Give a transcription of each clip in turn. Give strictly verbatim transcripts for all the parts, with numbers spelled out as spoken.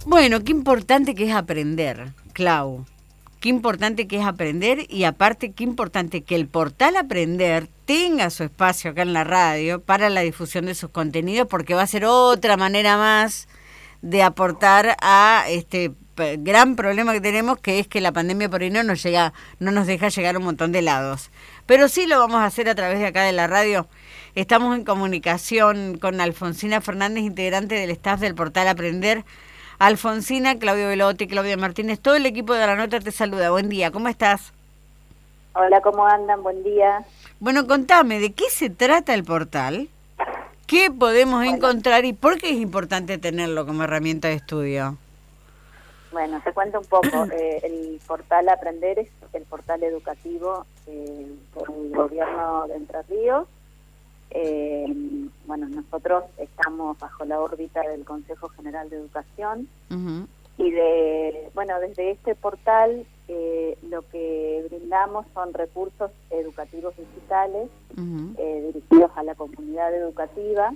Bueno, qué importante que es aprender, Clau. Qué importante que es aprender y aparte qué importante que el portal Aprender tenga su espacio acá en la radio para la difusión de sus contenidos, porque va a ser otra manera más de aportar a este gran problema que tenemos, que es que la pandemia por ahí no nos llega, no nos deja llegar a un montón de lados. Pero sí lo vamos a hacer a través de acá de la radio. Estamos en comunicación con Alfonsina Fernández, integrante del staff del portal Aprender. Alfonsina, Claudio Velotti, Claudia Martínez, todo el equipo de La Nota te saluda. Buen día, ¿cómo estás? Hola, ¿cómo andan? Buen día. Bueno, contame, ¿de qué se trata el portal? ¿Qué podemos bueno. encontrar y por qué es importante tenerlo como herramienta de estudio? Bueno, te cuento un poco. eh, el portal Aprender es el portal educativo eh, por el gobierno de Entre Ríos. Eh, bueno, nosotros estamos bajo la órbita del Consejo General de Educación uh-huh. y de bueno desde este portal eh, lo que brindamos son recursos educativos digitales uh-huh. eh, dirigidos a la comunidad educativa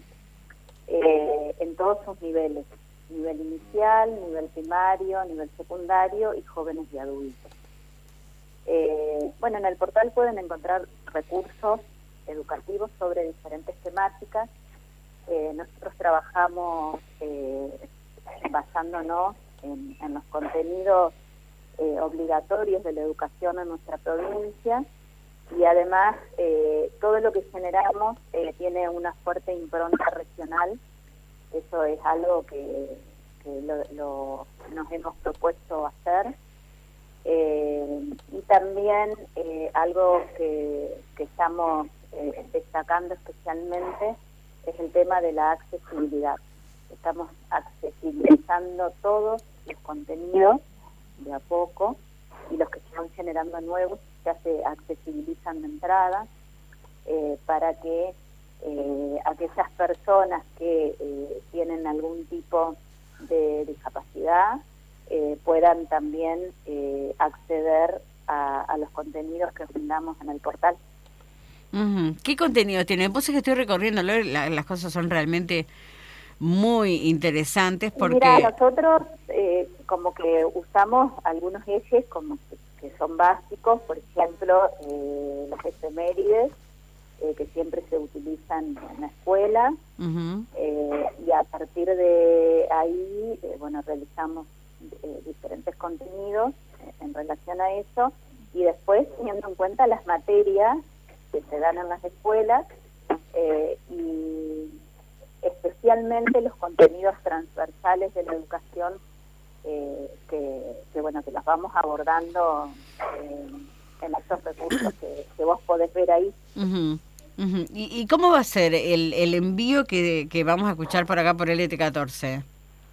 eh, en todos sus niveles, nivel inicial, nivel primario, nivel secundario y jóvenes y adultos. Eh, bueno, en el portal pueden encontrar recursos educativos sobre diferentes temáticas. Eh, nosotros trabajamos eh, basándonos en, en los contenidos eh, obligatorios de la educación en nuestra provincia y además eh, todo lo que generamos eh, tiene una fuerte impronta regional. Eso es algo que, que lo, lo, nos hemos propuesto hacer. Eh, y también eh, algo que, que estamos eh, destacando especialmente es el tema de la accesibilidad. Estamos accesibilizando todos los contenidos de a poco y los que se van generando nuevos ya se accesibilizan de entrada eh, para que eh, aquellas personas que eh, tienen algún tipo de discapacidad Eh, puedan también eh, acceder a, a los contenidos que brindamos en el portal. Uh-huh. ¿Qué contenido tiene? Pues es que estoy recorriéndolo, la, las cosas son realmente muy interesantes porque... Mira, nosotros eh, como que usamos algunos ejes como que, que son básicos, por ejemplo, eh, las efemérides, eh, que siempre se utilizan en la escuela, uh-huh. eh, y a partir de ahí, eh, bueno, realizamos Eh, diferentes contenidos en relación a eso y después teniendo en cuenta las materias que se dan en las escuelas eh, y especialmente los contenidos transversales de la educación eh, que, que bueno que los vamos abordando eh, en estos recursos que, que vos podés ver ahí. Uh-huh. Uh-huh. ¿Y, ¿Y cómo va a ser el, el envío que, que vamos a escuchar por acá por L T catorce?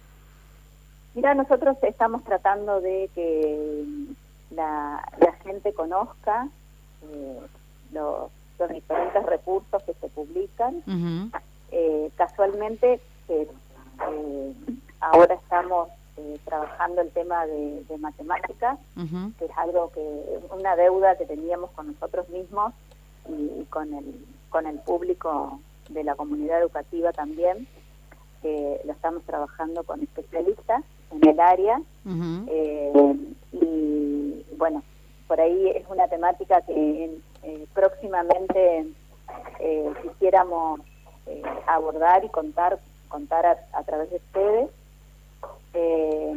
Mira, nosotros estamos tratando de que la, la gente conozca eh, los, los diferentes recursos que se publican. Uh-huh. Eh, casualmente, eh, eh, ahora estamos eh, trabajando el tema de, de matemáticas, uh-huh. que es algo que una deuda que teníamos con nosotros mismos y, y con el con el público de la comunidad educativa también. Eh, lo estamos trabajando con especialistas en el área uh-huh. eh, y bueno, por ahí es una temática que eh, próximamente eh, quisiéramos eh, abordar y contar contar a, a través de ustedes eh,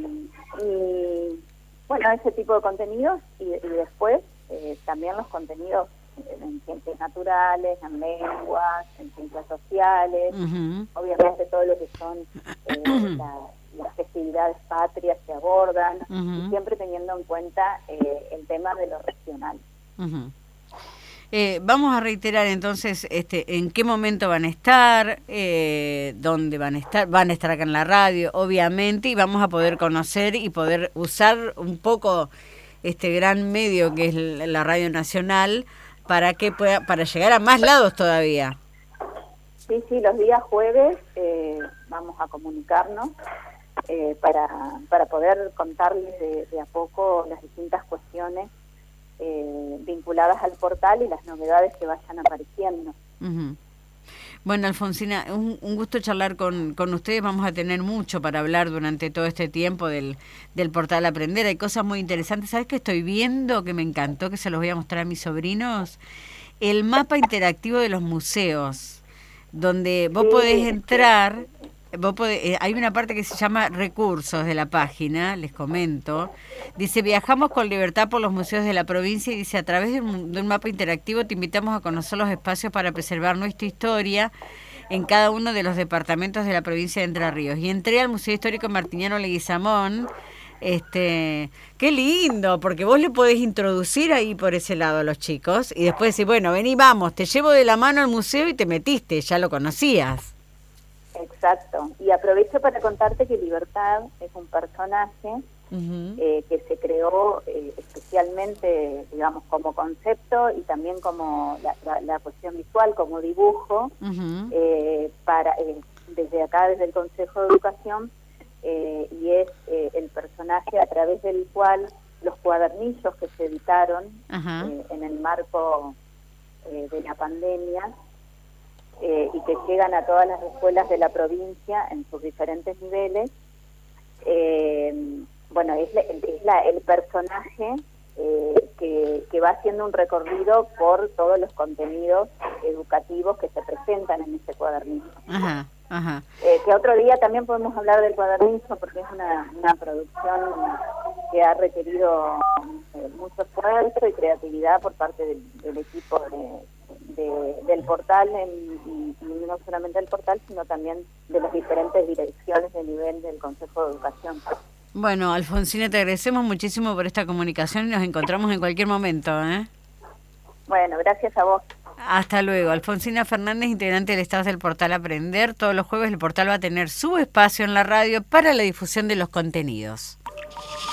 y bueno, ese tipo de contenidos y, y después eh, también los contenidos en ciencias naturales, en lenguas, en ciencias sociales, uh-huh. obviamente todo lo que son eh, la, las festividades patrias se abordan, uh-huh. y siempre teniendo en cuenta eh, el tema de lo regional. Uh-huh. Eh, vamos a reiterar entonces este, en qué momento van a estar, eh, dónde van a estar, van a estar acá en la radio, obviamente, y vamos a poder conocer y poder usar un poco este gran medio que es la Radio Nacional para que pueda, para llegar a más lados todavía. Sí, sí, los días jueves eh, vamos a comunicarnos eh, para, para poder contarles de, de a poco las distintas cuestiones eh, vinculadas al portal y las novedades que vayan apareciendo. Uh-huh. Bueno, Alfonsina, un, un gusto charlar con, con ustedes. Vamos a tener mucho para hablar durante todo este tiempo del, del portal Aprender. Hay cosas muy interesantes. ¿Sabes qué estoy viendo que me encantó, que se los voy a mostrar a mis sobrinos? El mapa interactivo de los museos, donde vos Sí. podés entrar, vos podés, eh, hay una parte que se llama recursos de la página, les comento. Dice, viajamos con libertad por los museos de la provincia y dice, a través de un, de un mapa interactivo te invitamos a conocer los espacios para preservar nuestra historia en cada uno de los departamentos de la provincia de Entre Ríos. Y entré al Museo Histórico Martiniano Leguizamón. Este, qué lindo, porque vos le podés introducir ahí por ese lado a los chicos y después decir, bueno, vení, vamos, te llevo de la mano al museo y te metiste, ya lo conocías. Exacto. Y aprovecho para contarte que Libertad es un personaje Uh-huh. eh, que se creó eh, especialmente, digamos, como concepto y también como la, la, la cuestión visual, como dibujo, Uh-huh. eh, para eh, desde acá, desde el Consejo de Educación, eh, y es eh, el personaje a través del cual los cuadernillos que se editaron Uh-huh. eh, en el marco eh, de la pandemia eh, y que llegan a todas las escuelas de la provincia en sus diferentes niveles, eh, bueno, es, la, es la, el personaje eh, que, que va haciendo un recorrido por todos los contenidos educativos que se presentan en ese cuadernillo. Ajá, ajá. Eh, que otro día también podemos hablar del cuadernillo porque es una, una producción que ha requerido eh, mucho esfuerzo y creatividad por parte del, del equipo de, de, del portal, en, y, y no solamente del portal, sino también de las diferentes direcciones de nivel del Consejo de Educación. Bueno, Alfonsina, te agradecemos muchísimo por esta comunicación y nos encontramos en cualquier momento, ¿eh? Bueno, gracias a vos. Hasta luego. Alfonsina Fernández, integrante del staff del portal Aprender. Todos los jueves el portal va a tener su espacio en la radio para la difusión de los contenidos.